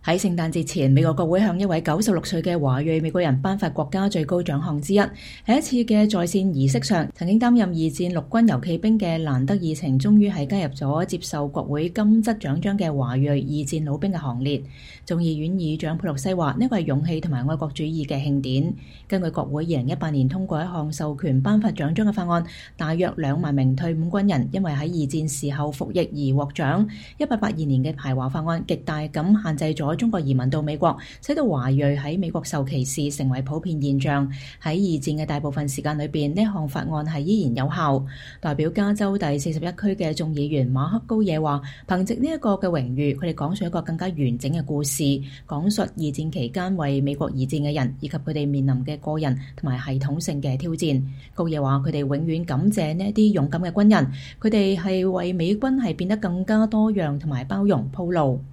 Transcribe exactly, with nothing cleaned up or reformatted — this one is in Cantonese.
喺聖誕節前，美國國會向一位九十六歲嘅華裔美國人頒發國家最高獎項之一。喺一次嘅在線儀式上，曾經擔任二戰陸軍遊騎兵嘅蘭德爾情終於係加入咗接受國會金質獎章嘅華裔二戰老兵嘅行列。眾議院議長佩洛西話：呢個係勇氣同埋愛國主義嘅慶典。根據國會二零一八年通過一項授權頒發獎章嘅法案，大約兩萬名退伍軍人因為喺二戰時候服役而獲獎。一八八二年嘅排華法案極大咁限制咗中國移民到美國，使到華裔喺美國受歧視成為普遍現象。喺二戰嘅大部分時間裏邊，呢項法案係依然有效。代表加州第四十一區嘅眾議員馬克高野話：憑藉呢一個嘅榮譽，佢哋講述一個更加完整嘅故事，講述二戰期間為美國而戰嘅人，以及佢哋面臨嘅個人同埋系統性嘅挑戰。高野話：佢哋永遠感謝呢一啲勇敢嘅軍人，佢哋係為美軍係變得更加多樣同埋包容鋪路。